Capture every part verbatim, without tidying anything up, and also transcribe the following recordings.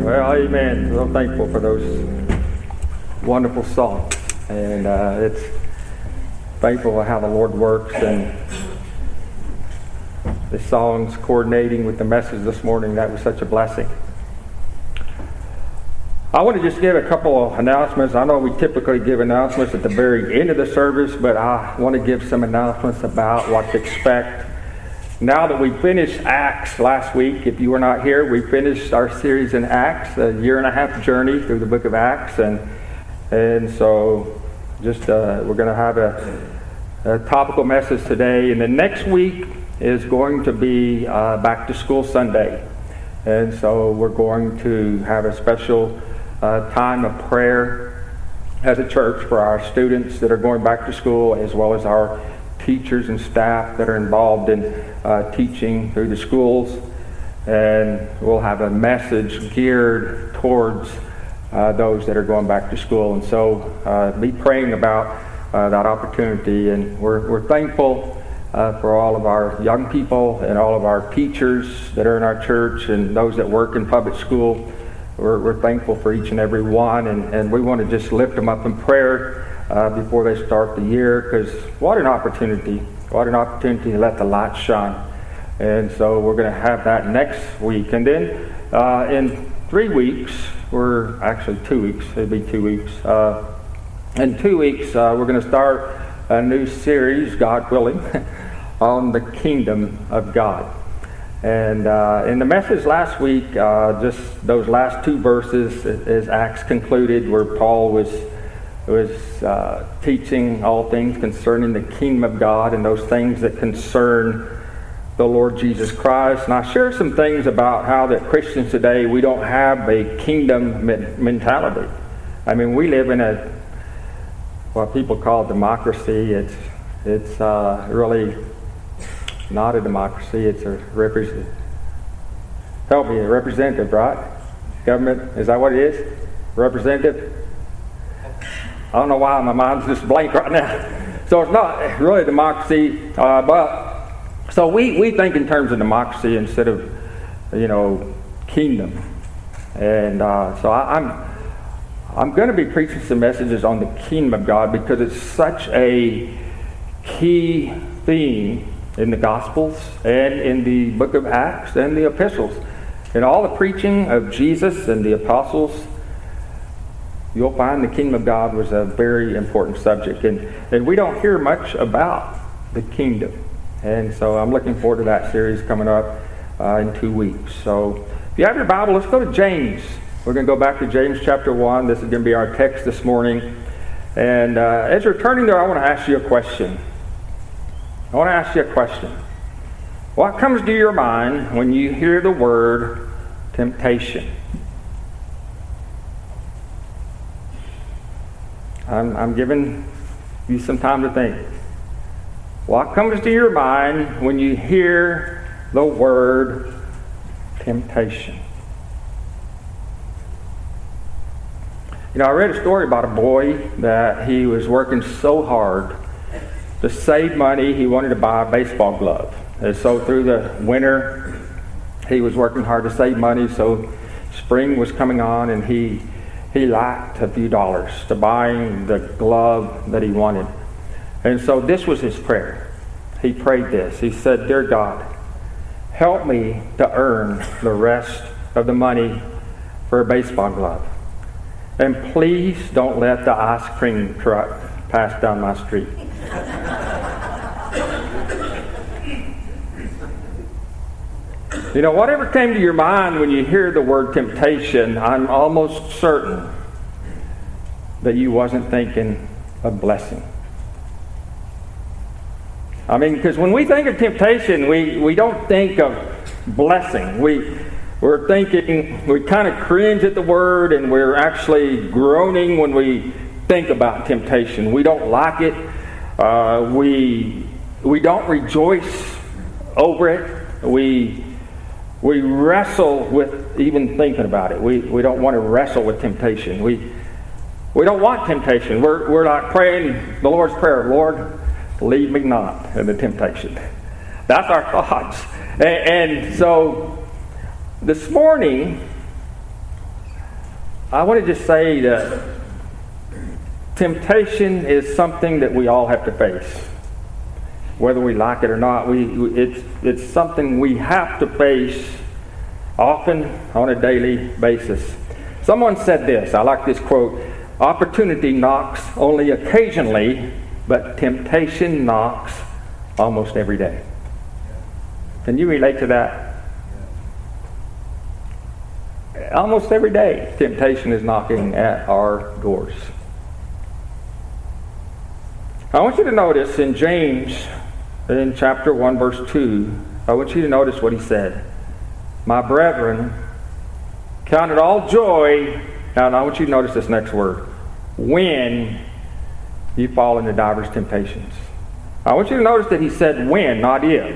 Well, amen. So thankful for those wonderful songs. And uh, it's thankful for how the Lord works, and the songs coordinating with the message this morning. That was such a blessing. I want to just give a couple of announcements. I know we typically give announcements at the very end of the service, but I want to give some announcements about what to expect. Now that we finished Acts last week, if you were not here, we finished our series in Acts, a year and a half journey through the book of Acts, and and so just uh, we're going to have a, a topical message today, and the next week is going to be uh, Back to School Sunday, and so we're going to have a special uh, time of prayer as a church for our students that are going back to school, as well as our teachers and staff that are involved in uh, teaching through the schools. And we'll have a message geared towards uh, those that are going back to school. And so uh, be praying about uh, that opportunity. And we're, we're thankful uh, for all of our young people and all of our teachers that are in our church and those that work in public school. We're, we're thankful for each and every one. And, and we want to just lift them up in prayer Uh, before they start the year, because what an opportunity, what an opportunity to let the light shine. And so we're going to have that next week. And then uh, in three weeks, we're actually two weeks, it'll be two weeks. Uh, in two weeks, uh, we're going to start a new series, God willing, on the kingdom of God. And uh, in the message last week, uh, just those last two verses, as Acts concluded, where Paul was was uh, teaching all things concerning the kingdom of God and those things that concern the Lord Jesus Christ. And I shared some things about how that Christians today, we don't have a kingdom me- mentality. I mean, we live in a, what people call democracy. It's it's uh, really not a democracy. It's a representative. Help me, a representative, right? Government, is that what it is? Representative? I don't know why my mind's just blank right now. So it's not really democracy, uh, but so we, we think in terms of democracy instead of, you know, kingdom. And uh, so I, I'm I'm going to be preaching some messages on the kingdom of God because it's such a key theme in the Gospels and in the book of Acts and the epistles. In all the preaching of Jesus and the apostles, you'll find the kingdom of God was a very important subject. And, and we don't hear much about the kingdom. And so I'm looking forward to that series coming up uh, in two weeks. So if you have your Bible, let's go to James. We're going to go back to James chapter one. This is going to be our text this morning. And uh, as you're turning there, I want to ask you a question. I want to ask you a question. What comes to your mind when you hear the word temptation? I'm, I'm giving you some time to think. What comes to your mind when you hear the word temptation? You know, I read a story about a boy that he was working so hard to save money. He wanted to buy a baseball glove. And so through the winter, he was working hard to save money. So spring was coming on, and he He lacked a few dollars to buying the glove that he wanted. And so this was his prayer. He prayed this. He said, "Dear God, help me to earn the rest of the money for a baseball glove. And please don't let the ice cream truck pass down my street." You know, whatever came to your mind when you hear the word temptation, I'm almost certain that you wasn't thinking of blessing. I mean, because when we think of temptation, we, we don't think of blessing. We, we're thinking, we kind of cringe at the word, and we're actually groaning when we think about temptation. We don't like it. Uh, we, we don't rejoice over it. We... We wrestle with even thinking about it. We we don't want to wrestle with temptation. We we don't want temptation. We're we're like praying the Lord's Prayer, "Lord, lead me not into temptation." That's our thoughts. And, and so this morning, I want to just say that temptation is something that we all have to face. Whether we like it or not, we, it's, it's something we have to face often on a daily basis. Someone said this, I like this quote, "Opportunity knocks only occasionally, but temptation knocks almost every day." Can you relate to that? Almost every day, temptation is knocking at our doors. I want you to notice in James, in chapter one, verse two, I want you to notice what he said. "My brethren, count it all joy." Now, I want you to notice this next word. "When you fall into divers temptations." I want you to notice that he said when, not if.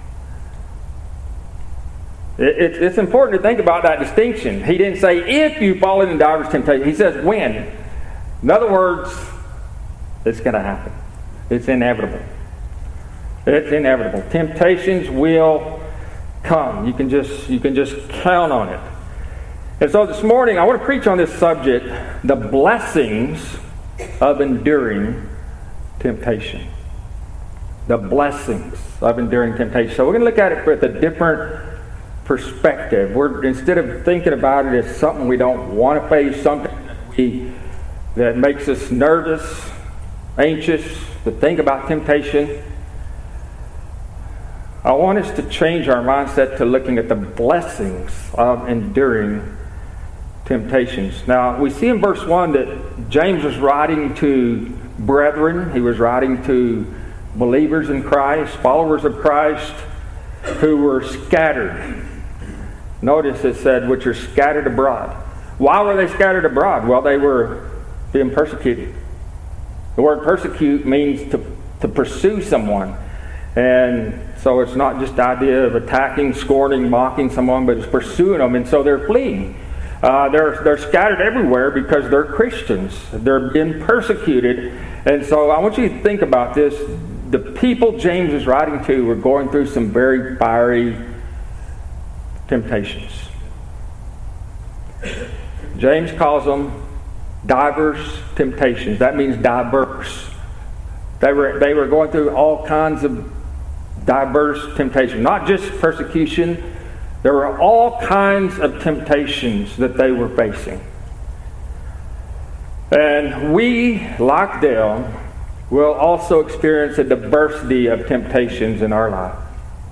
It, it, it's important to think about that distinction. He didn't say if you fall into divers temptations. He says when. In other words, it's going to happen. It's inevitable. It's inevitable. Temptations will come. You can just you can just count on it. And so this morning I want to preach on this subject, the blessings of enduring temptation. The blessings of enduring temptation. So we're going to look at it with a different perspective. We're instead of thinking about it as something we don't want to face, something that we that makes us nervous, anxious to think about temptation, I want us to change our mindset to looking at the blessings of enduring temptations. Now, we see in verse one that James was writing to brethren. He was writing to believers in Christ, followers of Christ, who were scattered. Notice it said, which are scattered abroad. Why were they scattered abroad? Well, they were being persecuted. The word persecute means to, to pursue someone. And so it's not just the idea of attacking, scorning, mocking someone, but it's pursuing them. And so they're fleeing. Uh, they're, they're scattered everywhere because they're Christians. They're being persecuted. And so I want you to think about this. The people James is writing to were going through some very fiery temptations. James calls them divers temptations. That means diverse. They were, they were going through all kinds of diverse temptations. Not just persecution. There were all kinds of temptations that they were facing. And we, like them, will also experience a diversity of temptations in our life.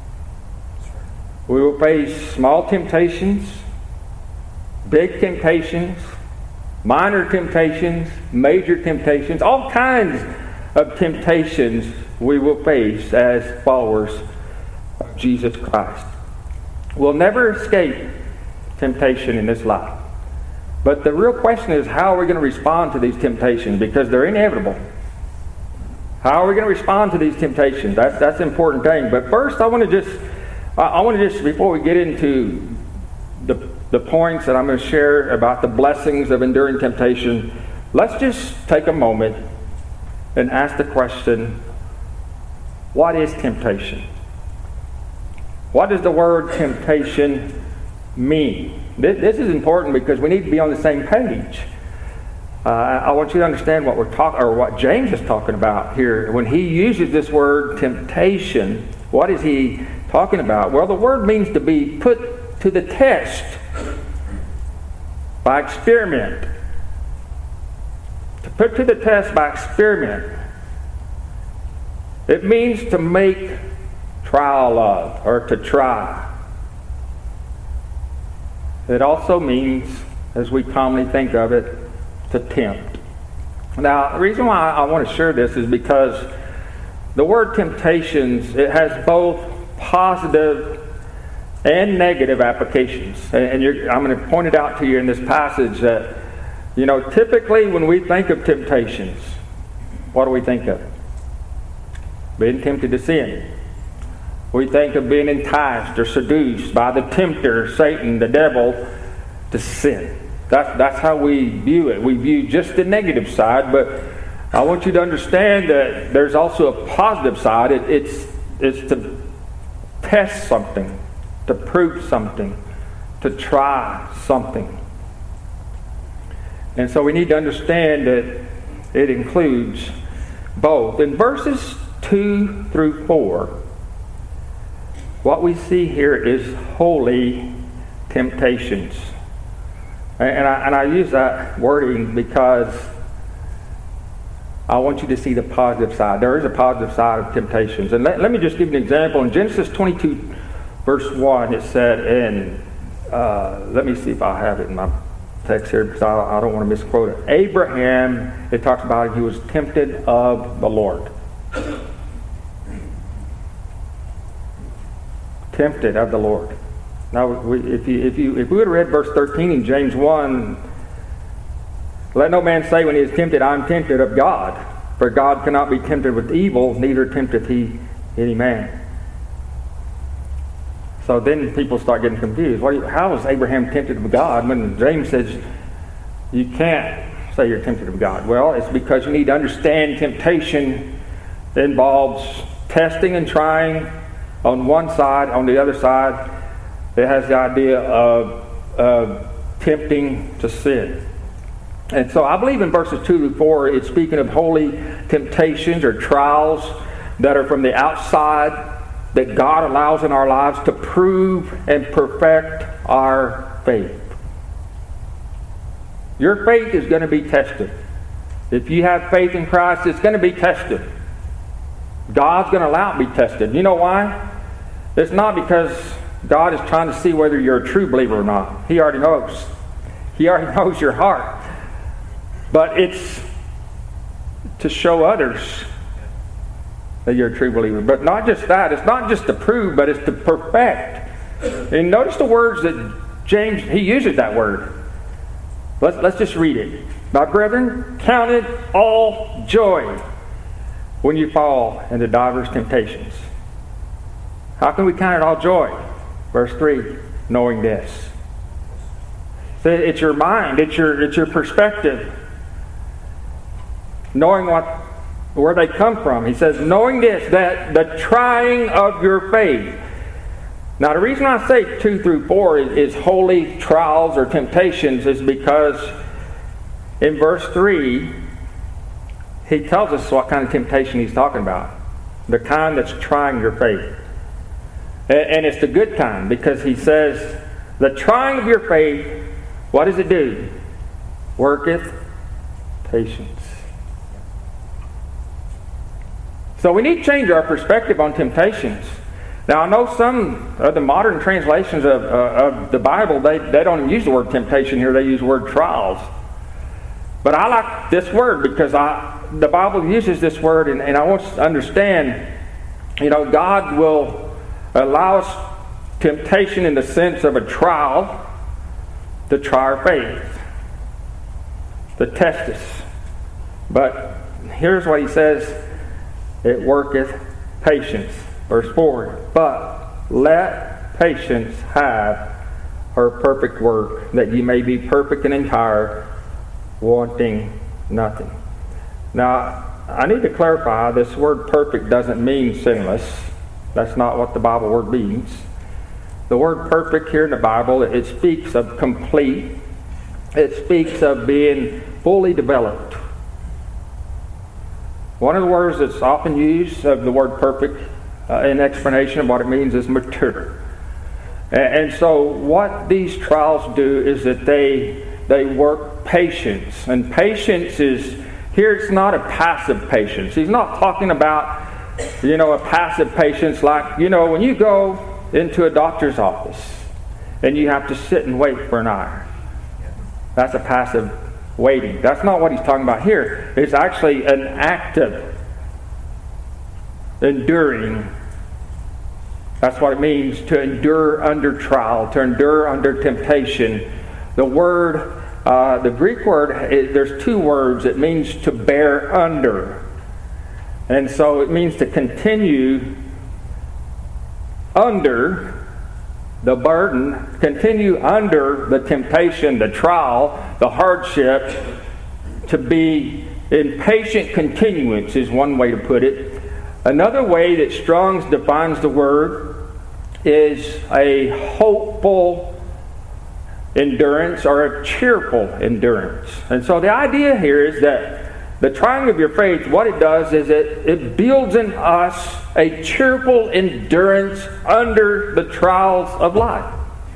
We will face small temptations, big temptations, minor temptations, major temptations, all kinds of temptations we will face as followers of Jesus Christ. We'll never escape temptation in this life. But the real question is, how are we going to respond to these temptations? Because they're inevitable. How are we going to respond to these temptations? That's that's an important thing. But first, I want to just, I want to just, before we get into the the points that I'm going to share about the blessings of enduring temptation, let's just take a moment and ask the question, what is temptation? What does the word temptation mean? This, this is important because we need to be on the same page. Uh, I want you to understand what we're talking, or what James is talking about here. When he uses this word temptation, what is he talking about? Well, the word means to be put to the test by experiment. To put to the test by experiment. It means to make trial of, or to try. It also means, as we commonly think of it, to tempt. Now, the reason why I want to share this is because the word temptations, it has both positive and negative applications. And you're, I'm going to point it out to you in this passage that, you know, typically when we think of temptations, what do we think of? Being tempted to sin. We think of being enticed or seduced by the tempter, Satan, the devil, to sin. That's, that's how we view it. We view just the negative side, but I want you to understand that there's also a positive side. It, it's, it's to test something, to prove something, to try something. And so we need to understand that it includes both. In verses two through four, what we see here is holy temptations. And I, and I use that wording because I want you to see the positive side. There is a positive side of temptations. And let, let me just give you an example. In Genesis twenty-two, verse one, it said, and uh, let me see if I have it in my text here because I, I don't want to misquote it. Abraham, it talks about he was tempted of the Lord. Tempted of the Lord. Now, we, if you if you if we would have read verse thirteen in James one, let no man say when he is tempted, I am tempted of God. For God cannot be tempted with evil, neither tempteth he any man. So then people start getting confused. What, how is Abraham tempted of God when James says you can't say you're tempted of God? Well, it's because you need to understand temptation involves testing and trying on one side. On the other side, it has the idea of, of tempting to sin. And so I believe in verses two to four, it's speaking of holy temptations or trials that are from the outside that God allows in our lives to prove and perfect our faith. Your faith is going to be tested. If you have faith in Christ, it's going to be tested. God's going to allow it to be tested. You know why? It's not because God is trying to see whether you're a true believer or not. He already knows. He already knows your heart. But it's to show others that you're a true believer. But not just that. It's not just to prove, but it's to perfect. And notice the words that James, he uses that word. Let's, let's just read it. My brethren, count it all joy when you fall into divers temptations. How can we count it all joy? Verse three, knowing this. So it's your mind, it's your it's your perspective. Knowing what where they come from. He says, knowing this, that the trying of your faith. Now the reason I say two through four is, is holy trials or temptations is because in verse three, he tells us what kind of temptation he's talking about. The kind that's trying your faith. And it's the good kind, because he says, the trying of your faith, what does it do? Worketh patience. So we need to change our perspective on temptations. Now I know some of the modern translations of, uh, of the Bible, they, they don't use the word temptation here, they use the word trials. But I like this word because I the Bible uses this word, and, and I want us to understand, you know, God will allow us temptation in the sense of a trial to try our faith, to test us. But here's what he says, it worketh patience. Verse four, but let patience have her perfect work, that ye may be perfect and entire, wanting nothing. Now, I need to clarify, this word perfect doesn't mean sinless. That's not what the Bible word means. The word perfect here in the Bible, it speaks of complete. It speaks of being fully developed. One of the words that's often used of the word perfect uh, in explanation of what it means is mature. And, and so what these trials do is that they they work patience. And patience is, here it's not a passive patience. He's not talking about, you know, a passive patience like, you know, when you go into a doctor's office and you have to sit and wait for an hour. That's a passive waiting. That's not what he's talking about here. It's actually an active enduring. That's what it means to endure under trial, to endure under temptation. The word, uh, the Greek word, it, there's two words. It means to bear under. And so it means to continue under the burden, continue under the temptation, the trial, the hardship, to be in patient continuance is one way to put it. Another way that Strong's defines the word is a hopeful endurance or a cheerful endurance. And so the idea here is that the trying of your faith, what it does is it, it builds in us a cheerful endurance under the trials of life.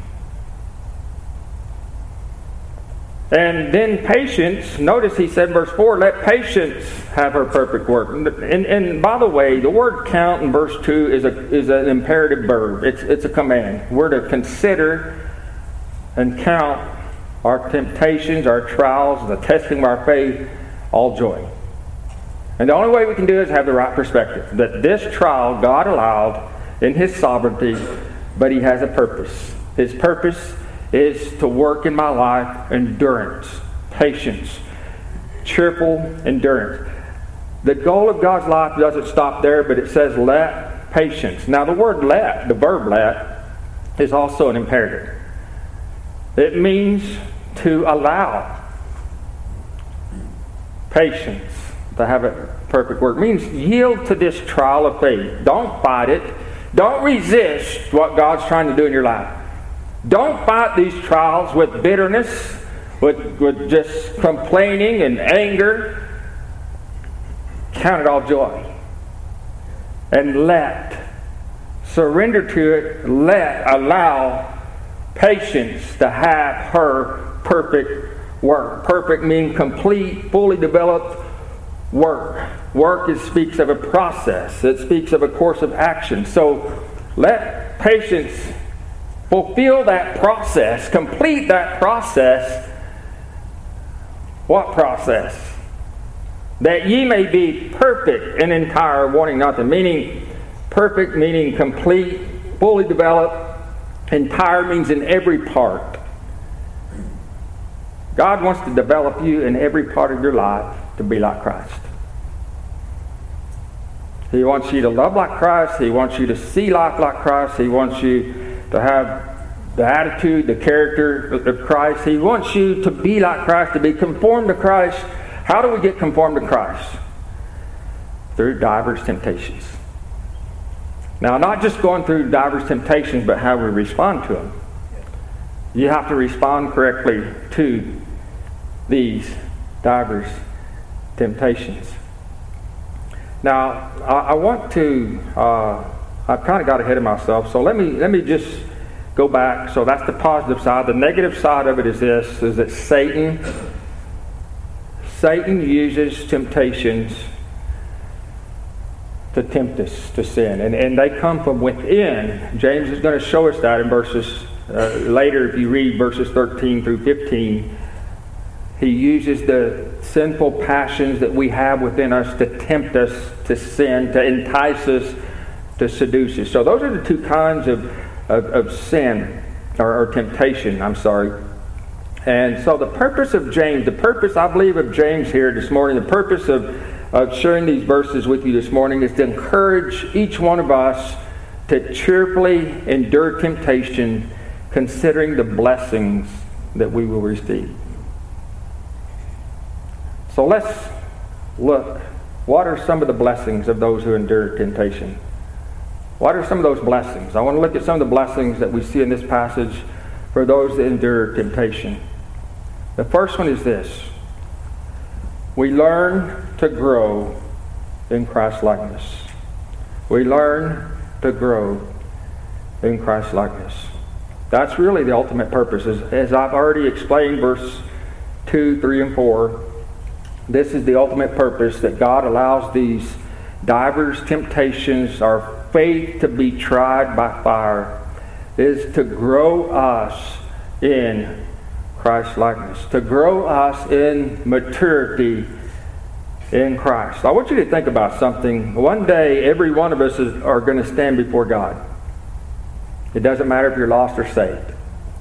And then patience, notice he said in verse four, let patience have her perfect work. And, and by the way, the word count in verse two is a is an imperative verb. It's, it's a command. We're to consider and count our temptations, our trials, the testing of our faith, all joy. And the only way we can do it is have the right perspective. That this trial God allowed in His sovereignty, but He has a purpose. His purpose is to work in my life endurance, patience, cheerful endurance. The goal of God's life doesn't stop there, but it says let patience. Now the word let, the verb let, is also an imperative. It means to allow. Patience, to have a perfect work, means yield to this trial of faith. Don't fight it. Don't resist what God's trying to do in your life. Don't fight these trials with bitterness, with, with just complaining and anger. Count it all joy. And let, surrender to it, let, allow patience to have her perfect work. Perfect means complete, fully developed work. Work is, speaks of a process. It speaks of a course of action. So let patience fulfill that process, complete that process. What process? That ye may be perfect and entire, wanting nothing. Meaning, perfect meaning complete, fully developed. Entire means in every part. God wants to develop you in every part of your life to be like Christ. He wants you to love like Christ. He wants you to see life like Christ. He wants you to have the attitude, the character of Christ. He wants you to be like Christ, to be conformed to Christ. How do we get conformed to Christ? Through diverse temptations. Now, not just going through diverse temptations, but how we respond to them. You have to respond correctly to these diverse temptations. Now, I, I want to, uh, I've kind of got ahead of myself, so let me let me just go back. So that's the positive side. The negative side of it is this, is that Satan, Satan uses temptations to tempt us to sin. And, and they come from within. James is going to show us that in verses uh, later. If you read verses thirteen through fifteen, he uses the sinful passions that we have within us to tempt us to sin, to entice us, to seduce us. So those are the two kinds of, of, of sin, or, or temptation, I'm sorry. And so the purpose of James, the purpose, I believe, of James here this morning, the purpose of, of sharing these verses with you this morning is to encourage each one of us to cheerfully endure temptation, considering the blessings that we will receive. So let's look. What are some of the blessings of those who endure temptation? What are some of those blessings? I want to look at some of the blessings that we see in this passage for those that endure temptation. The first one is this. We learn to grow in Christ-likeness. We learn to grow in Christ-likeness. That's really the ultimate purpose. As, as I've already explained, verse two, three, and four, this is the ultimate purpose, that God allows these divers temptations, our faith to be tried by fire, is to grow us in Christ-likeness, to grow us in maturity in Christ. I want you to think about something. One day, every one of us is, are going to stand before God. It doesn't matter if you're lost or saved.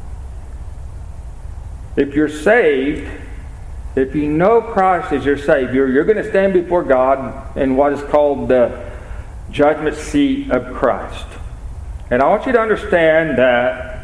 If you're saved, if you know Christ as your Savior, you're going to stand before God in what is called the judgment seat of Christ. And I want you to understand that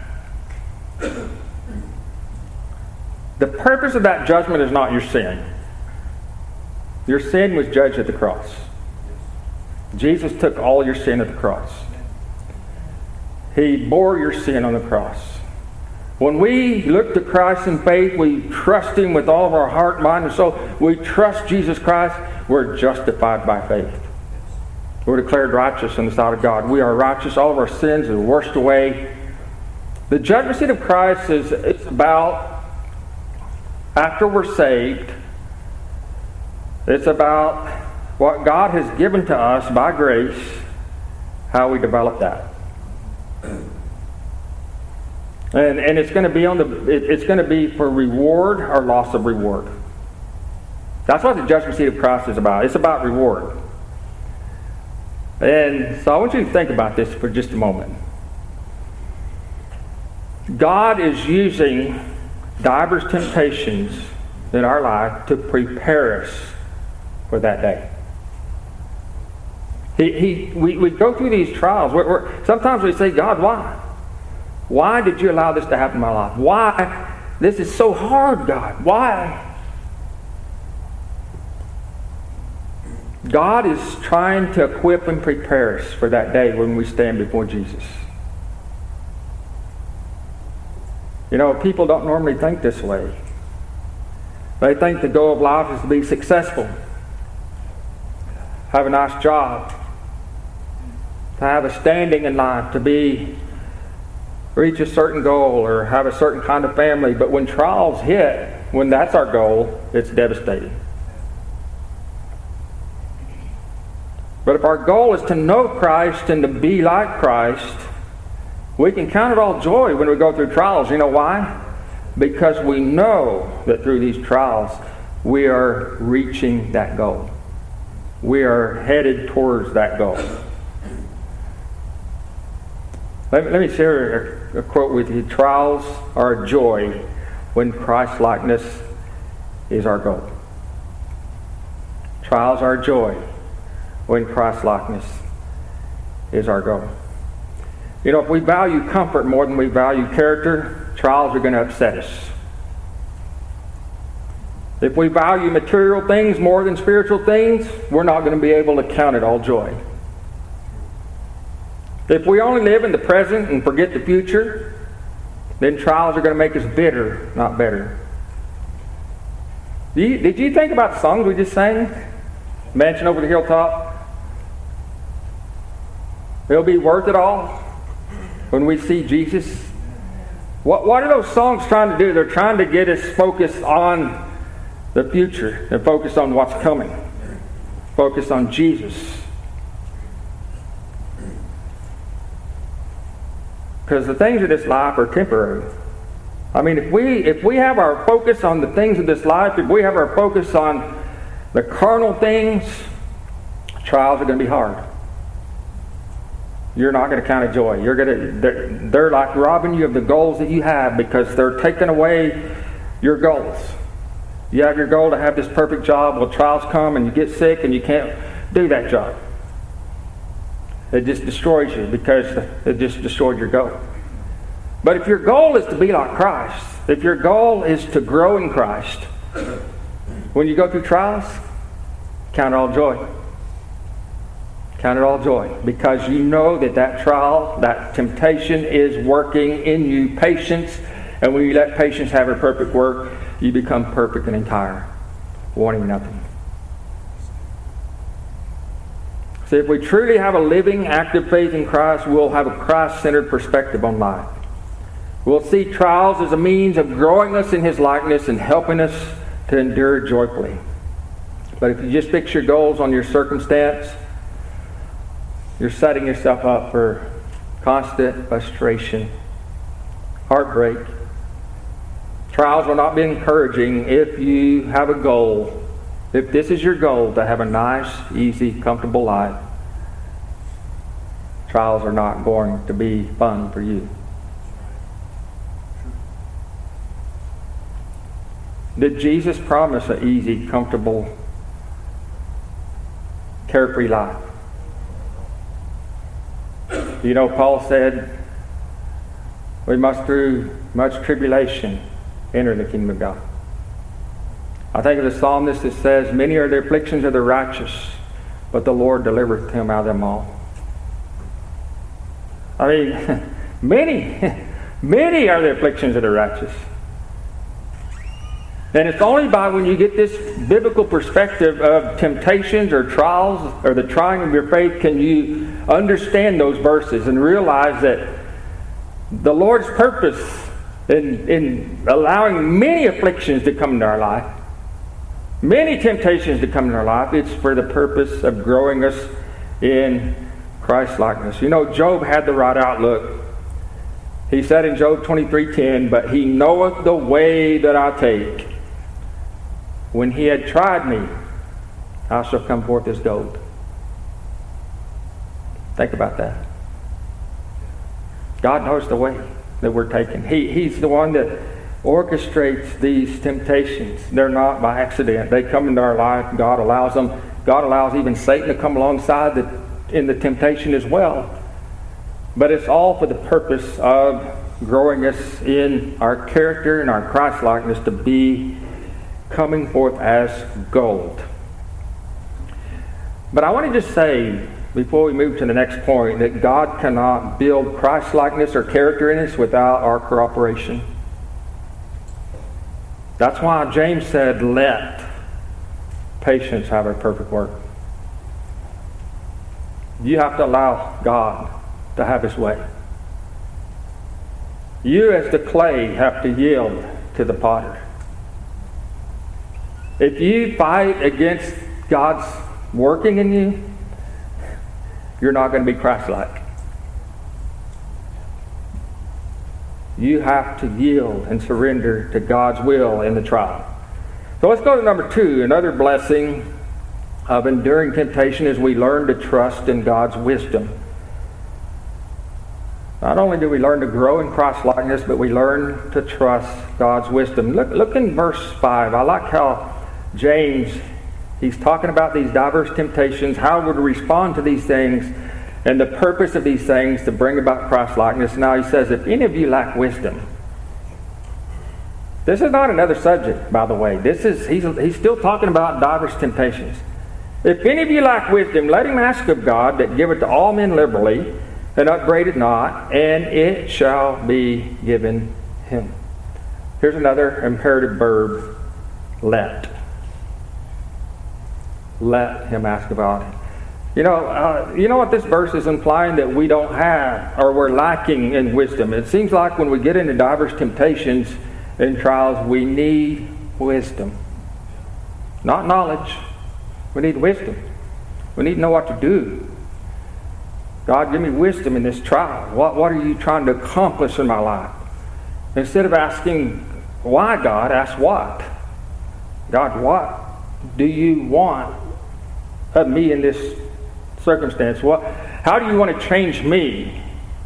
the purpose of that judgment is not your sin. Your sin was judged at the cross. Jesus took all your sin at the cross. He bore your sin on the cross. When we look to Christ in faith, we trust Him with all of our heart, mind, and soul. We trust Jesus Christ. We're justified by faith. We're declared righteous in the sight of God. We are righteous. All of our sins are washed away. The judgment seat of Christ is it's about, after we're saved, it's about what God has given to us by grace, how we develop that. And, and it's going to be on the it, it's going to be for reward or loss of reward. That's what the judgment seat of Christ is about. It's about reward. And so I want you to think about this for just a moment. God is using diverse temptations in our life to prepare us for that day. He, he, we, we go through these trials. We're, we're, sometimes we say, God, why? Why did you allow this to happen in my life? Why? This is so hard, God. Why? God is trying to equip and prepare us for that day when we stand before Jesus. You know, people don't normally think this way. They think the goal of life is to be successful, have a nice job, to have a standing in life, to be reach a certain goal or have a certain kind of family. But when trials hit, when that's our goal, it's devastating. But if our goal is to know Christ and to be like Christ, we can count it all joy when we go through trials. You know why? Because we know that through these trials, we are reaching that goal. We are headed towards that goal. Let me, let me share a, a quote with you. Trials are a joy when Christ-likeness is our goal. Trials are a joy when Christ-likeness is our goal. You know, if we value comfort more than we value character, trials are going to upset us. If we value material things more than spiritual things, we're not going to be able to count it all joy. If we only live in the present and forget the future, then trials are going to make us bitter, not better. Did you, did you think about the songs we just sang? Mansion over the hilltop. It'll be worth it all when we see Jesus. What, what are those songs trying to do? They're trying to get us focused on the future and focused on what's coming. Focused on Jesus. Because the things of this life are temporary. I mean, if we if we have our focus on the things of this life, if we have our focus on the carnal things, trials are going to be hard. You're not going to count it joy. You're going to they're, they're like robbing you of the goals that you have because they're taking away your goals. You have your goal to have this perfect job. Well, trials come and you get sick and you can't do that job. It just destroys you because it just destroyed your goal. But if your goal is to be like Christ, if your goal is to grow in Christ, when you go through trials, count it all joy. Count it all joy because you know that that trial, that temptation is working in you patience. And when you let patience have her perfect work, you become perfect and entire, wanting nothing. See, if we truly have a living, active faith in Christ, we'll have a Christ-centered perspective on life. We'll see trials as a means of growing us in His likeness and helping us to endure joyfully. But if you just fix your goals on your circumstance, you're setting yourself up for constant frustration, heartbreak. Trials will not be encouraging if you have a goal. If this is your goal, to have a nice, easy, comfortable life, trials are not going to be fun for you. Did Jesus promise an easy, comfortable, carefree life? You know, Paul said, we must through much tribulation enter the kingdom of God. I think of the psalmist that says, many are the afflictions of the righteous, but the Lord delivereth him out of them all. I mean, many. Many are the afflictions of the righteous. And it's only by when you get this biblical perspective of temptations or trials or the trying of your faith can you understand those verses and realize that the Lord's purpose in, in allowing many afflictions to come into our life, many temptations to come into our life, it's for the purpose of growing us in Christ-likeness. You know, Job had the right outlook. He said in Job twenty-three ten, "But he knoweth the way that I take. When he had tried me, I shall come forth as gold." Think about that. God knows the way that we're taking. He, he's the one that orchestrates these temptations. They're not by accident. They come into our life. God allows them. God allows even Satan to come alongside the, in the temptation as well. But it's all for the purpose of growing us in our character and our Christ-likeness to be coming forth as gold. But I want to just say, before we move to the next point, that God cannot build Christ-likeness or character in us without our cooperation. That's why James said, "Let patience have a perfect work." You have to allow God to have His way. You as the clay have to yield to the potter. If you fight against God's working in you, you're not going to be Christ-like. You have to yield and surrender to God's will in the trial. So let's go to number two. Another blessing of enduring temptation is we learn to trust in God's wisdom. Not only do we learn to grow in Christ-likeness, but we learn to trust God's wisdom. Look, look in verse five. I like how James, he's talking about these diverse temptations, how we're to respond to these things, and the purpose of these things to bring about Christ-likeness. Now he says, if any of you lack wisdom. This is not another subject, by the way. This is he's, he's still talking about diverse temptations. If any of you lack wisdom, let him ask of God, that giveth to all men liberally, and upbraideth not, and it shall be given him. Here's another imperative verb, let. Let him ask about it. You know, uh, you know what this verse is implying? That we don't have, or we're lacking in wisdom. It seems like when we get into diverse temptations and trials, we need wisdom. Not knowledge. We need wisdom. We need to know what to do. God, give me wisdom in this trial. What, what are you trying to accomplish in my life? Instead of asking, why, God, ask what? God, what do you want of me in this circumstance? What, how do you want to change me?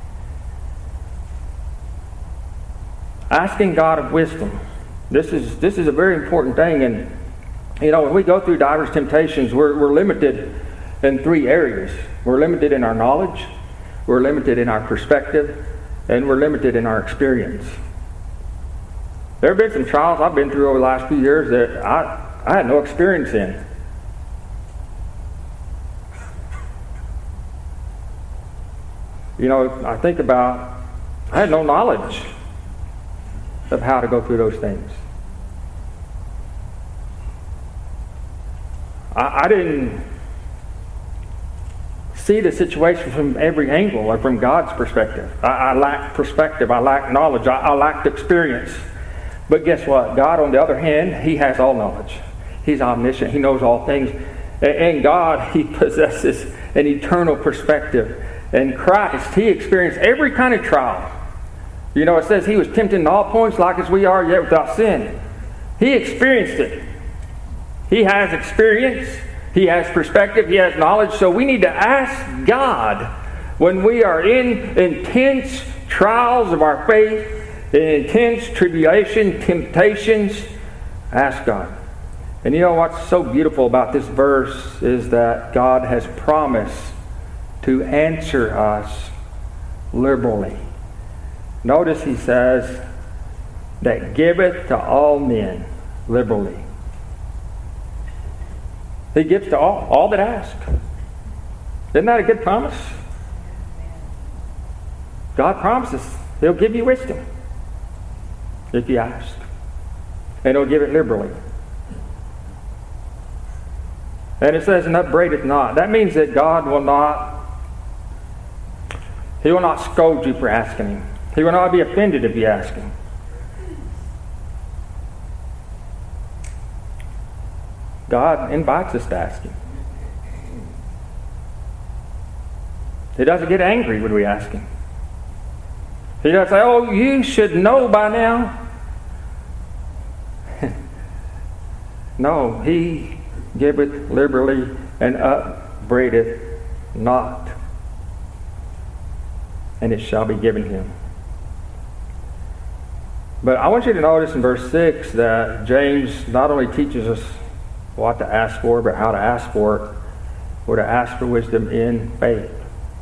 Asking God of wisdom. This is this is a very important thing. And you know, when we go through diverse temptations, we're, we're limited in three areas. We're limited in our knowledge, we're limited in our perspective, and we're limited in our experience. There have been some trials I've been through over the last few years that I, I had no experience in. You know, I think about, I had no knowledge of how to go through those things. I, I didn't see the situation from every angle or from God's perspective. I, I lacked perspective. I lacked knowledge. I, I lacked experience. But guess what? God, on the other hand, He has all knowledge. He's omniscient. He knows all things. And, and God, He possesses an eternal perspective. And Christ, He experienced every kind of trial. You know, it says He was tempted in all points like as we are, yet without sin. He experienced it. He has experience. He has perspective. He has knowledge. So we need to ask God when we are in intense trials of our faith, in intense tribulation, temptations, ask God. And you know what's so beautiful about this verse is that God has promised to answer us liberally. Notice He says, that giveth to all men liberally. He gives to all, all that ask. Isn't that a good promise? God promises He'll give you wisdom if you ask. And He'll give it liberally. And it says, and upbraideth not. That means that God will not, He will not scold you for asking Him. He will not be offended if you ask Him. God invites us to ask Him. He doesn't get angry when we ask Him. He doesn't say, oh, you should know by now. No, He giveth liberally and upbraideth not. And it shall be given Him. But I want you to notice in verse six that James not only teaches us what to ask for, but how to ask for it. We're to ask for wisdom in faith.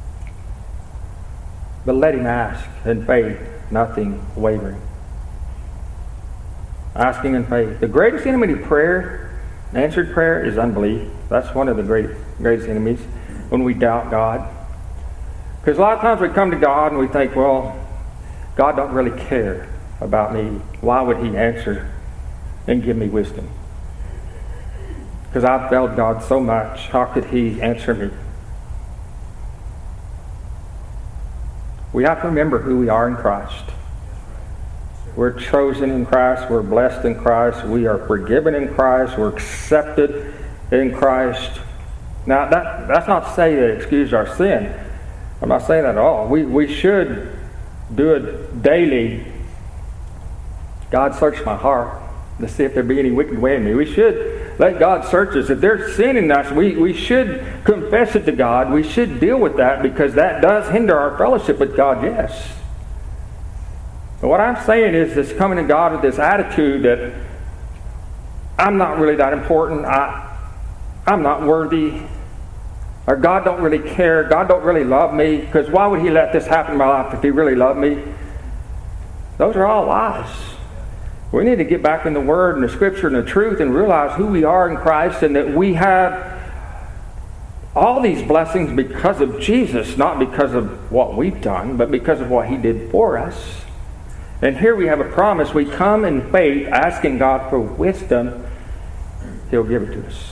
But let him ask in faith, nothing wavering. Asking in faith. The greatest enemy to prayer, answered prayer, is unbelief. That's one of the great, greatest enemies, when we doubt God. Because a lot of times we come to God and we think, well, God don't really care about me. Why would He answer and give me wisdom? Because I've failed God so much. How could He answer me? We have to remember who we are in Christ. We're chosen in Christ. We're blessed in Christ. We are forgiven in Christ. We're accepted in Christ. Now, that, that's not to say that it excuses our sin. I'm not saying that at all. We, we should do it daily. God, search my heart to see if there be any wicked way in me. We should let God search us. If there's sin in us, we, we should confess it to God. We should deal with that, because that does hinder our fellowship with God, yes. But what I'm saying is this, coming to God with this attitude that I'm not really that important. I, I'm not worthy. Or God don't really care. God don't really love me. Because why would He let this happen in my life if He really loved me? Those are all lies. We need to get back in the Word and the Scripture and the truth and realize who we are in Christ, and that we have all these blessings because of Jesus, not because of what we've done, but because of what He did for us. And here we have a promise. We come in faith asking God for wisdom. He'll give it to us.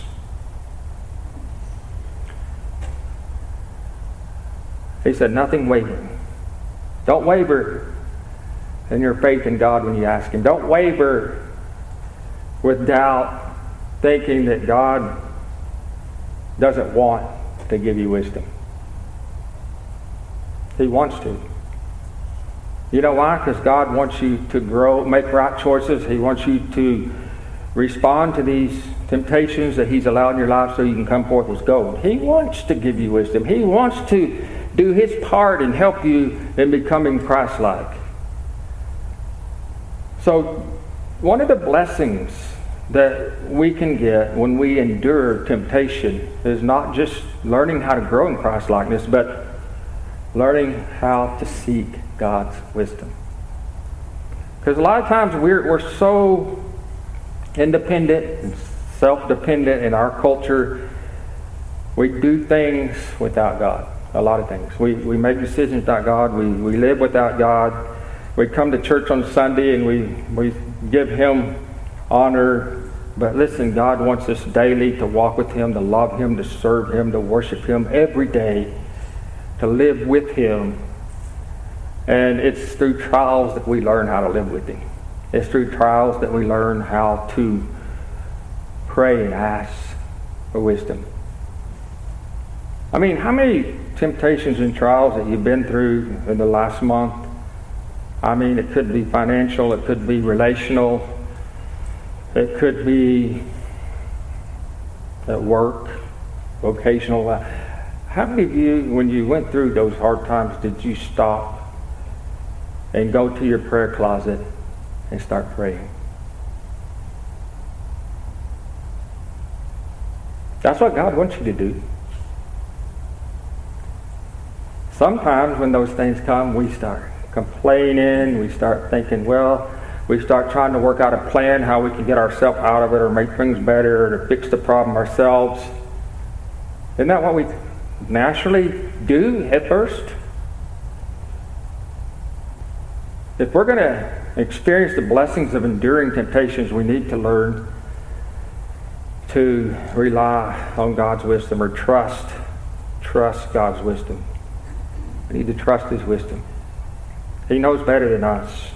He said, nothing wavering. Don't waver in your faith in God when you ask Him. Don't waver with doubt, thinking that God doesn't want to give you wisdom. He wants to. You know why? Because God wants you to grow, make right choices. He wants you to respond to these temptations that He's allowed in your life so you can come forth as gold. He wants to give you wisdom. He wants to do His part and help you in becoming Christ-like. So, one of the blessings that we can get when we endure temptation is not just learning how to grow in Christ-likeness, but learning how to seek God's wisdom. Because a lot of times we're, we're so independent and self-dependent in our culture, we do things without God. A lot of things. We, we make decisions without God. We, we live without God. We come to church on Sunday and we, we give Him honor. But listen, God wants us daily to walk with Him, to love Him, to serve Him, to worship Him every day, to live with Him. And it's through trials that we learn how to live with Him. It's through trials that we learn how to pray and ask for wisdom. I mean, how many temptations and trials that you've been through in the last month? I mean, it could be financial, it could be relational, it could be at work, vocational. How many of you, when you went through those hard times, did you stop and go to your prayer closet and start praying? That's what God wants you to do. Sometimes when those things come, we start complaining, we start thinking, well, we start trying to work out a plan how we can get ourselves out of it or make things better or to fix the problem ourselves. Isn't that what we naturally do at first? if we're going to experience the blessings of enduring temptations, we need to learn to rely on God's wisdom, or trust, trust God's wisdom. We need to trust His wisdom. He knows better than us.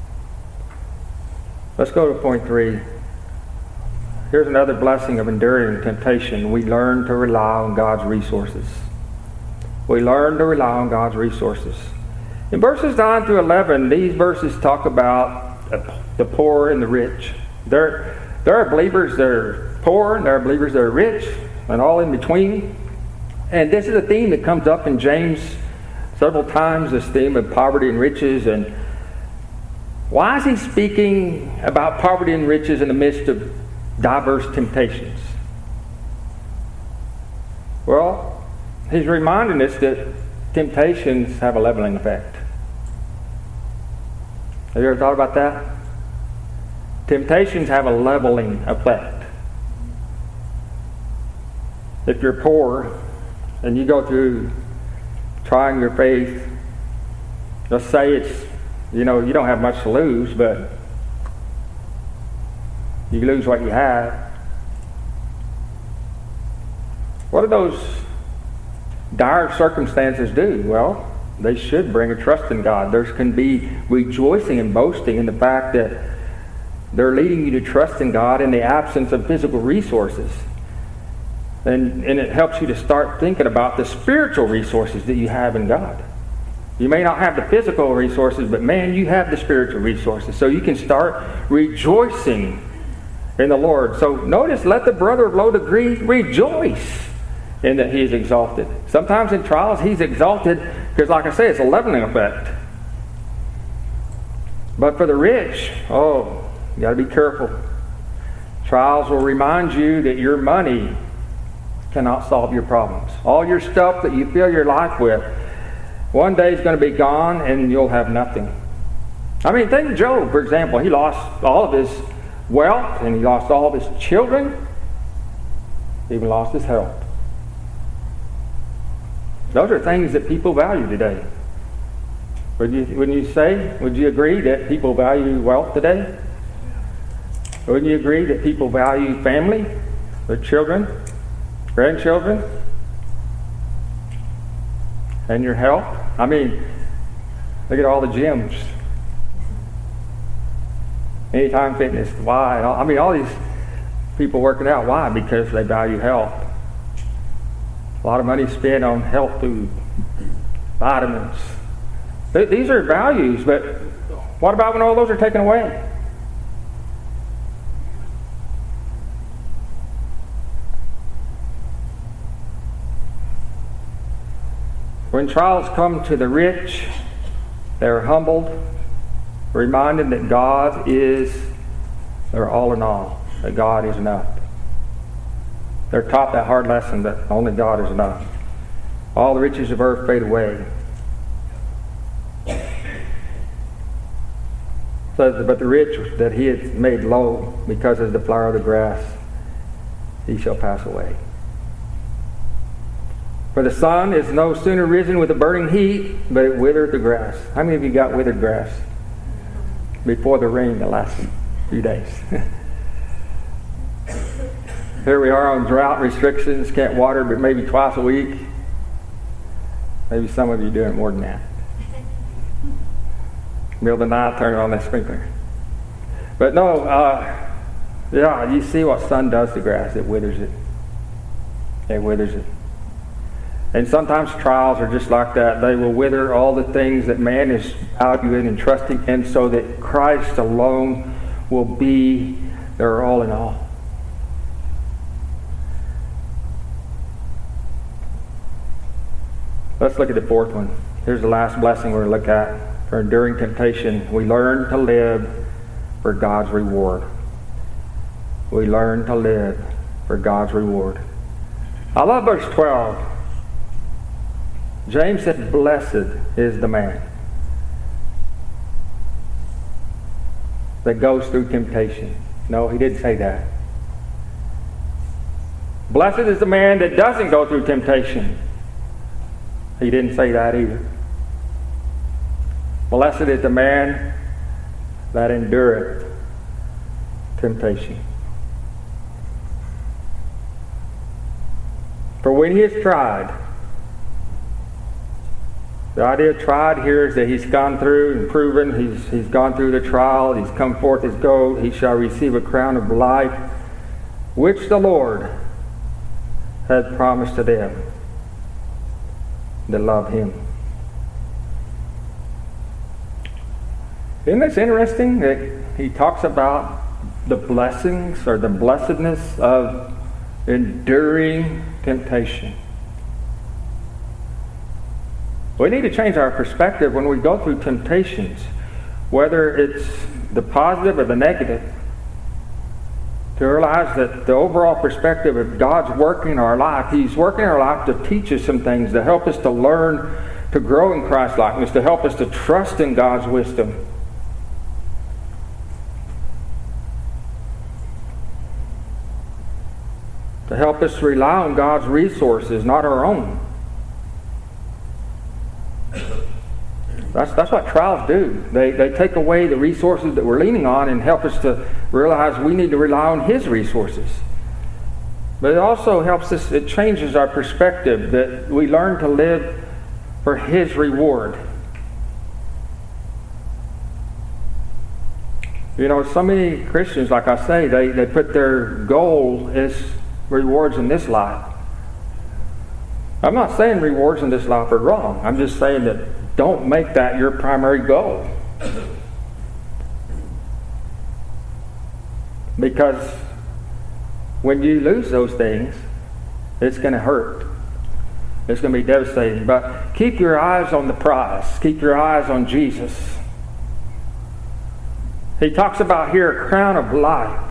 Let's go to point three. Here's another blessing of enduring temptation. We learn to rely on God's resources. We learn to rely on God's resources. In verses nine through eleven, these verses talk about the poor and the rich. There, there are believers that are poor, and there are believers that are rich, and all in between. And this is a theme that comes up in James several times, this theme of poverty and riches. And why is he speaking about poverty and riches in the midst of diverse temptations? Well, he's reminding us that temptations have a leveling effect. Have you ever thought about that? Temptations have a leveling effect. If you're poor and you go through trying your faith, let's say it's, you know, you don't have much to lose, but you lose what you have. What do those dire circumstances do? Well, they should bring a trust in God. There can be rejoicing and boasting in the fact that they're leading you to trust in God in the absence of physical resources. And, and it helps you to start thinking about the spiritual resources that you have in God. You may not have the physical resources, but man, you have the spiritual resources. So you can start rejoicing in the Lord. So notice, let the brother of low degree rejoice in that he is exalted. Sometimes in trials he's exalted because, like I say, it's a leveling effect. But for the rich, oh, you got to be careful. Trials will remind you that your money cannot solve your problems. All your stuff that you fill your life with, one day is going to be gone and you'll have nothing. I mean, think of Job, for example. He lost all of his wealth, and he lost all of his children. He even lost his health. Those are things that people value today. Would you, wouldn't you say, would you agree that people value wealth today? Wouldn't you agree that people value family, their children, grandchildren, and your health? I mean, look at all the gyms. Anytime Fitness, why? I mean, all these people working out, why? Because they value health. A lot of money spent on health food, vitamins. These are values, but what about when all those are taken away? When trials come to the rich, they're humbled, reminded that God is their all in all, that God is enough. They're taught that hard lesson that only God is enough. All the riches of earth fade away. Says, but the rich that he has made low because of the flower of the grass, he shall pass away. For the sun is no sooner risen with a burning heat, but it withereth the grass. How many of you got withered grass before the rain the last few days? Here we are on drought restrictions, can't water but maybe twice a week. Maybe some of you doing more than that. Middle of the night, turn on that sprinkler. But no, uh, yeah, you see what sun does to grass. It withers it. It withers it. And sometimes trials are just like that. They will wither all the things that man is valuing and trusting in, so that Christ alone will be their all in all. Let's look at the fourth one. Here's the last blessing we're going to look at. For enduring temptation, we learn to live for God's reward. We learn to live for God's reward. I love verse twelve. James said, blessed is the man that goes through temptation. No, he didn't say that. Blessed is the man that doesn't go through temptation. He didn't say that either. Blessed is the man that endureth temptation. For when he is tried, the idea of tried here is that he's gone through and proven, he's, he's gone through the trial, he's come forth as gold, he shall receive a crown of life, which the Lord hath promised to them that love him. Isn't this interesting that he talks about the blessings or the blessedness of enduring temptation? We need to change our perspective when we go through temptations, whether it's the positive or the negative, to realize that the overall perspective of God's working in our life, He's working in our life to teach us some things, to help us to learn to grow in Christ-likeness, to help us to trust in God's wisdom. To help us rely on God's resources, not our own. That's, that's what trials do. They, they take away the resources that we're leaning on and help us to realize we need to rely on His resources. But it also helps us, it changes our perspective, that we learn to live for His reward. You know, so many Christians, like I say, they, they put their goal as rewards in this life. I'm not saying rewards in this life are wrong. I'm just saying that don't make that your primary goal. Because when you lose those things, it's going to hurt. It's going to be devastating. But keep your eyes on the prize. Keep your eyes on Jesus. He talks about here a crown of life.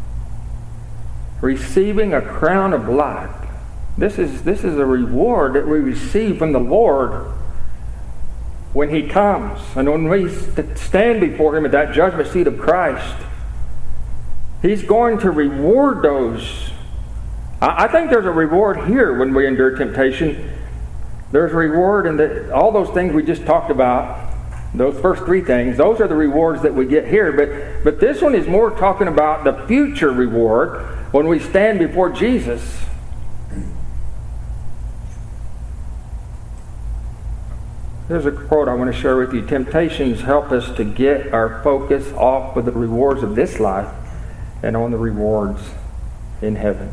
Receiving a crown of life. This is, this is a reward that we receive from the Lord when He comes. And when we stand before Him at that judgment seat of Christ, He's going to reward those. I, I think there's a reward here when we endure temptation. There's a reward in the, all those things we just talked about. Those first three things, those are the rewards that we get here. But, but this one is more talking about the future reward when we stand before Jesus. Here's a quote I want to share with you. Temptations help us to get our focus off of the rewards of this life and on the rewards in heaven.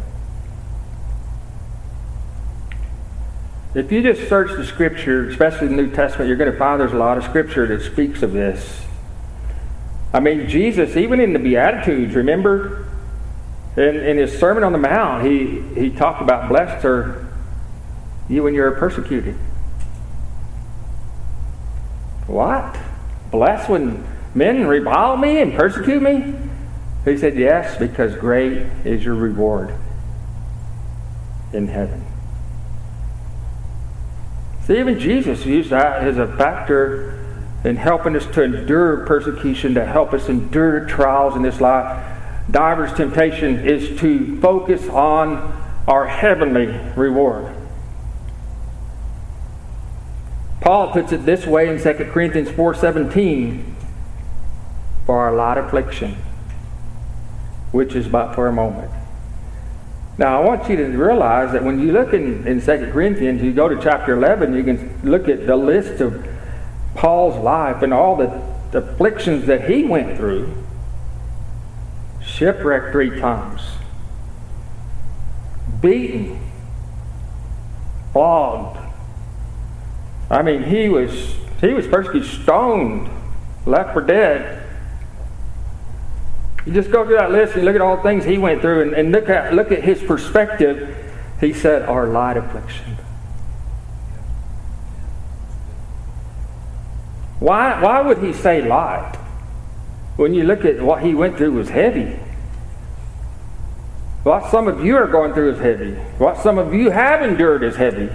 If you just search the Scripture, especially the New Testament, you're going to find there's a lot of Scripture that speaks of this. I mean, Jesus, even in the Beatitudes, remember? In, in His Sermon on the Mount, He, he talked about, blessed are you when you're persecuted. What? Blessed when men revile me and persecute me? He said, yes, because great is your reward in heaven. See, even Jesus used that as a factor in helping us to endure persecution, to help us endure trials in this life. Divers temptation is to focus on our heavenly reward. Paul puts it this way in Second Corinthians four seventeen, for our light affliction, which is but for a moment. Now, I want you to realize that when you look in, in Second Corinthians, you go to chapter eleven, you can look at the list of Paul's life and all the, the afflictions that he went through. Shipwrecked three times. Beaten. Flogged. I mean, he was he was persecuted, stoned, left for dead. You just go through that list and look at all the things he went through, and, and look at look at his perspective. He said, our light affliction. Why why would he say light? When you look at what he went through was heavy. What some of you are going through is heavy. What some of you have endured is heavy.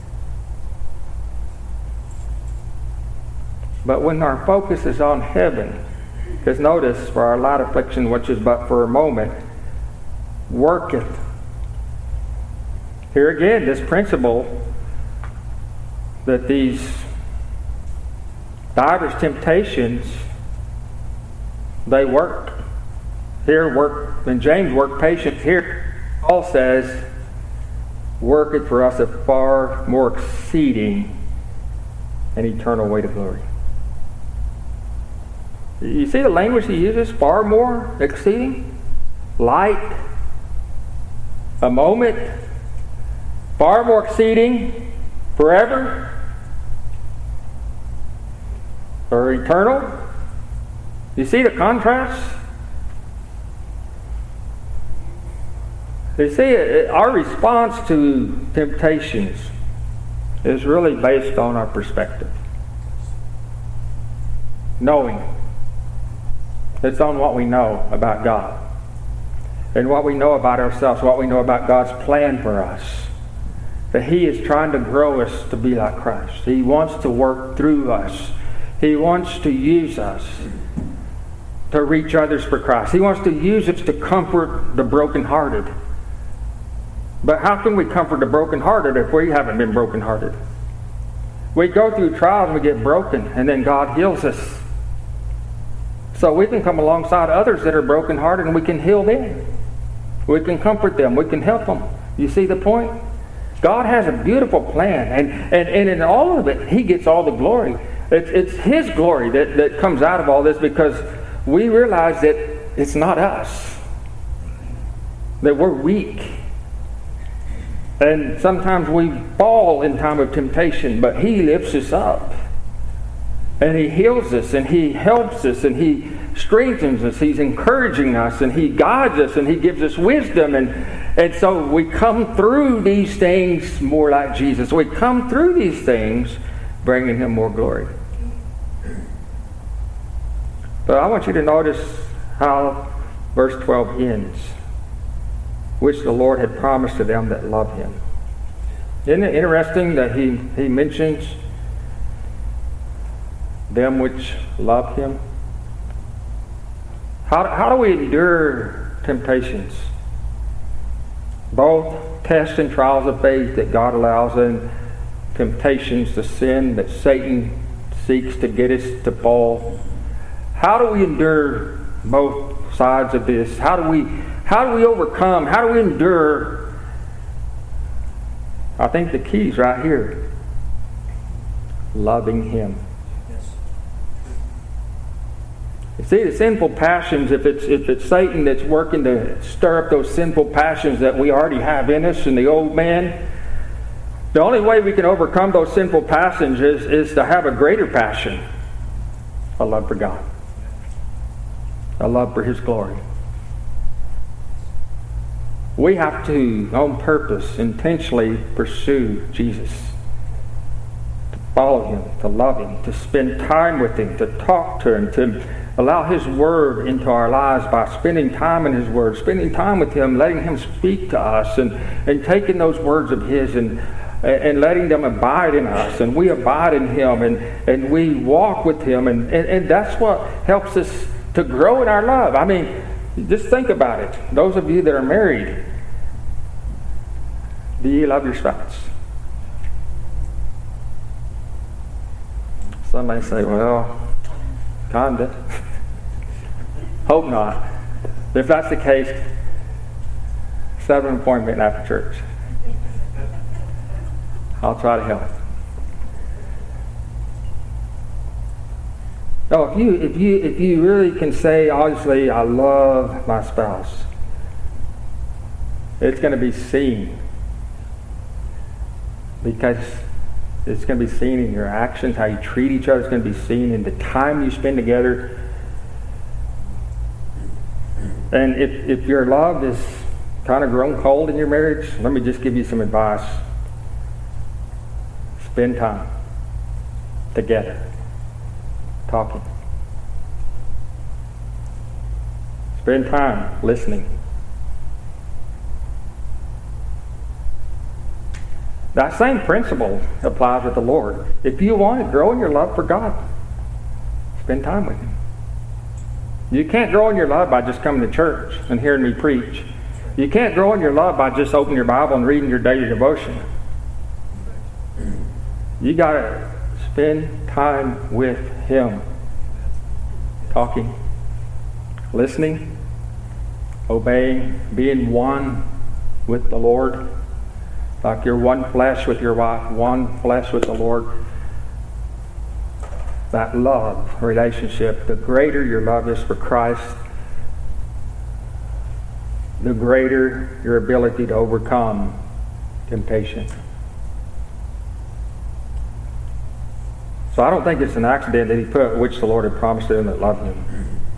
But when our focus is on heaven, because notice, for our light affliction, which is but for a moment, worketh. Here again, this principle that these Divers temptations, they work. Here, work, and James work patience. Here, Paul says, work it for us a far more exceeding and eternal way to glory. You see the language he uses? Far more exceeding, light, a moment, far more exceeding, forever, or eternal. You see the contrast? You see, our response to temptations is really based on our perspective. Knowing. It's on what we know about God. And what we know about ourselves, what we know about God's plan for us. That He is trying to grow us to be like Christ. He wants to work through us. He wants to use us to reach others for Christ. He wants to use us to comfort the brokenhearted. But how can we comfort the brokenhearted if we haven't been brokenhearted? We go through trials and we get broken, and then God heals us. So we can come alongside others that are brokenhearted and we can heal them. We can comfort them. We can help them. You see the point? God has a beautiful plan, and, and, and in all of it, He gets all the glory. It's, it's His glory that, that comes out of all this, because we realize that it's not us. That we're weak. And sometimes we fall in time of temptation, but He lifts us up. And He heals us, and He helps us, and He strengthens us. He's encouraging us, and He guides us, and He gives us wisdom. And, and so we come through these things more like Jesus. We come through these things bringing Him more glory. But I want you to notice how verse twelve ends. Which the Lord had promised to them that love Him. Isn't it interesting that He, he mentions them which love Him? How, how do we endure temptations? Both tests and trials of faith that God allows, and temptations, the sin that Satan seeks to get us to fall. How do we endure both sides of this? How do we How do we overcome? How do we endure? I think the key's right here. Loving Him. You see, the sinful passions, if it's if it's Satan that's working to stir up those sinful passions that we already have in us in the old man, the only way we can overcome those sinful passions is, is to have a greater passion. A love for God. A love for His glory. We have to, on purpose, intentionally pursue Jesus. To follow Him, to love Him, to spend time with Him, to talk to Him, to allow His Word into our lives by spending time in His Word, spending time with Him, letting Him speak to us, and, and taking those words of His and, and letting them abide in us. And we abide in Him, and, and we walk with Him, and, and, and that's what helps us to grow in our love. I mean, just think about it. Those of you that are married, do you love your spouse? Somebody say, well, kinda. Hope not. If that's the case, set an appointment after church. I'll try to help. No, if you if you if you really can say honestly, I love my spouse, it's going to be seen. Because it's going to be seen in your actions, how you treat each other. It's going to be seen in the time you spend together. And if, if your love is kind of grown cold in your marriage, let me just give you some advice. Spend time together, talking. Spend time listening. That same principle applies with the Lord. If you want to grow in your love for God, spend time with Him. You can't grow in your love by just coming to church and hearing me preach. You can't grow in your love by just opening your Bible and reading your daily devotion. You got to Spend time with Him. Talking, listening, obeying, being one with the Lord. Like you're one flesh with your wife, one flesh with the Lord. That love relationship, the greater your love is for Christ, the greater your ability to overcome temptation. So I don't think it's an accident that He put which the Lord had promised to them that love Him.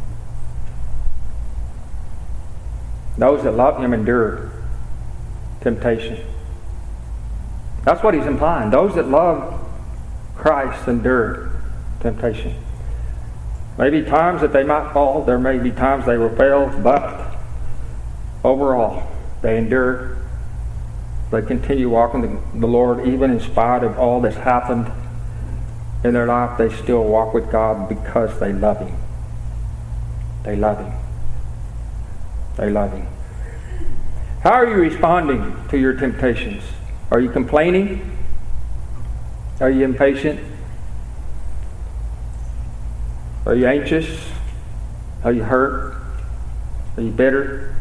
Those that love Him endure temptation. That's what He's implying. Those that love Christ endure temptation. Maybe times that they might fall, there may be times they will fail, but overall, they endure. They continue walking the, the Lord, even in spite of all that's happened in their life. They still walk with God because they love Him. They love Him. They love Him. How are you responding to your temptations? Are you complaining? Are you impatient? Are you anxious? Are you hurt? Are you bitter?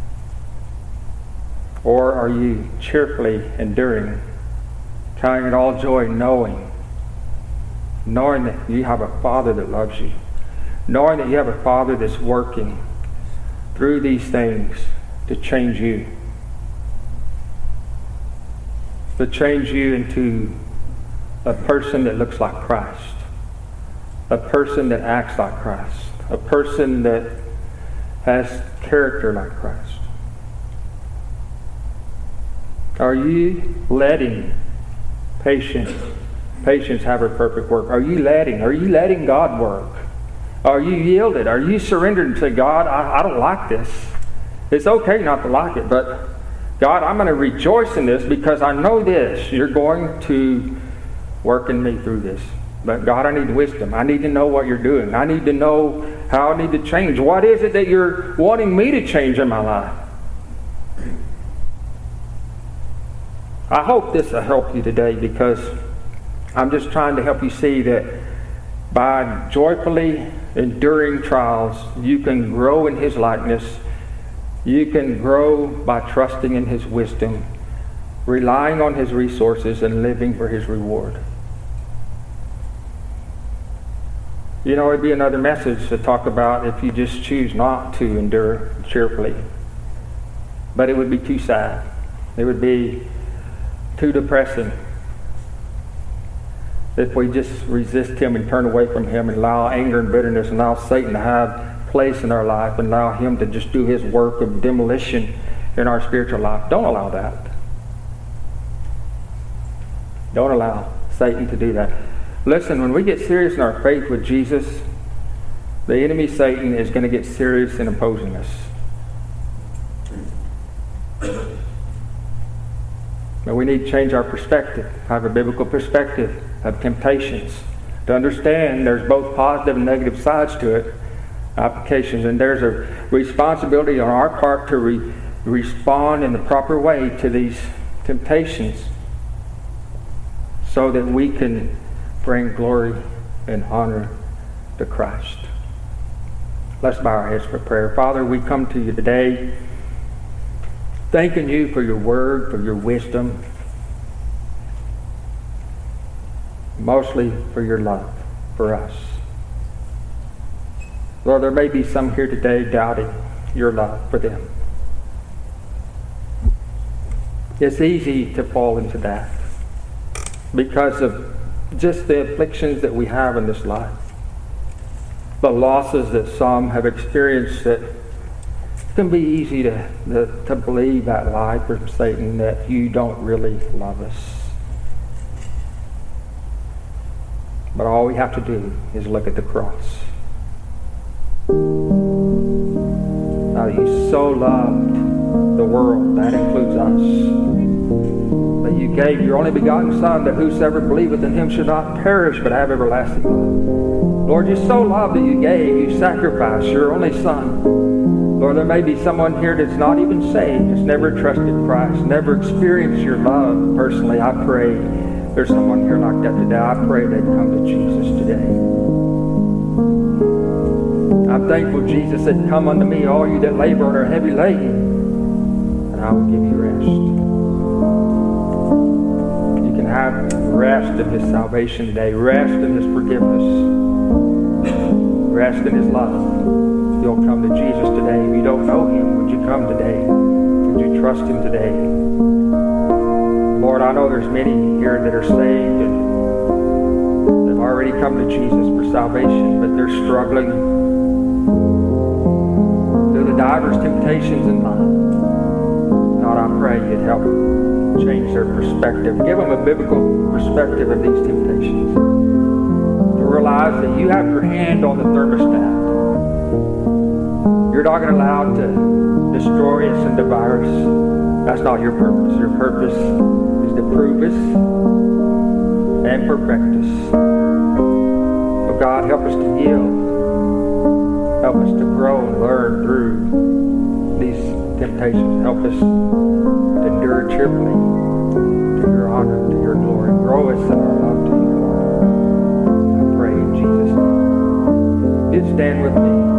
Or are you cheerfully enduring, counting it all joy, knowing, knowing that you have a Father that loves you, knowing that you have a Father that's working through these things to change you, to change you into a person that looks like Christ, a person that acts like Christ, a person that has character like Christ. Are you letting patience, patience have her perfect work? Are you letting, are you letting God work? Are you yielded? Are you surrendered to God? I, I don't like this. It's okay not to like it, but God, I'm going to rejoice in this because I know this. You're going to work in me through this. But God, I need wisdom. I need to know what you're doing. I need to know how I need to change. What is it that you're wanting me to change in my life? I hope this will help you today, because I'm just trying to help you see that by joyfully enduring trials, you can grow in His likeness. You can grow by trusting in His wisdom, relying on His resources, and living for His reward. You know, it'd be another message to talk about if you just choose not to endure cheerfully. But it would be too sad. It would be too depressing if we just resist Him and turn away from Him and allow anger and bitterness and allow Satan to have place in our life and allow him to just do his work of demolition in our spiritual life. Don't allow that. Don't allow Satan to do that. Listen, when we get serious in our faith with Jesus, the enemy Satan is going to get serious in opposing us. But we need to change our perspective, have a biblical perspective of temptations, to understand there's both positive and negative sides to it, applications, and there's a responsibility on our part to re- respond in the proper way to these temptations so that we can bring glory and honor to Christ. Let's bow our heads for prayer. Father, we come to you today thanking you for your word, for your wisdom, mostly for your love for us. Lord, there may be some here today doubting your love for them. It's easy to fall into that because of just the afflictions that we have in this life, the losses that some have experienced. That it can be easy to, to, to believe that lie from Satan that you don't really love us. But all we have to do is look at the cross. Now you so loved the world, that includes us, that you gave your only begotten Son, that whosoever believeth in him should not perish but have everlasting life. Lord, you so loved that you gave, you sacrificed your only Son. Lord, there may be someone here that's not even saved, that's never trusted Christ, never experienced your love personally. I pray there's someone here like that today. I pray they'd come to Jesus today. I'm thankful Jesus said, come unto me, all you that labor and are heavy laden, and I will give you rest. You can have rest in His salvation today, rest in His forgiveness, rest in His love. You'll come to Jesus today. If you don't know Him, would you come today? Would you trust Him today? Lord, I know there's many here that are saved and they've already come to Jesus for salvation, but they're struggling through the diverse temptations in life. God, I pray You'd help change their perspective. Give them a biblical perspective of these temptations. To realize that You have Your hand on the thermostat. You're not going to allow it to destroy us and devour us. That's not Your purpose. Your purpose is to prove us and perfect us. So God, help us to yield. Help us to grow and learn through these temptations. Help us to endure cheerfully to Your honor, to Your glory. Grow us in our love to You, Lord. I pray in Jesus' name. You'd stand with me.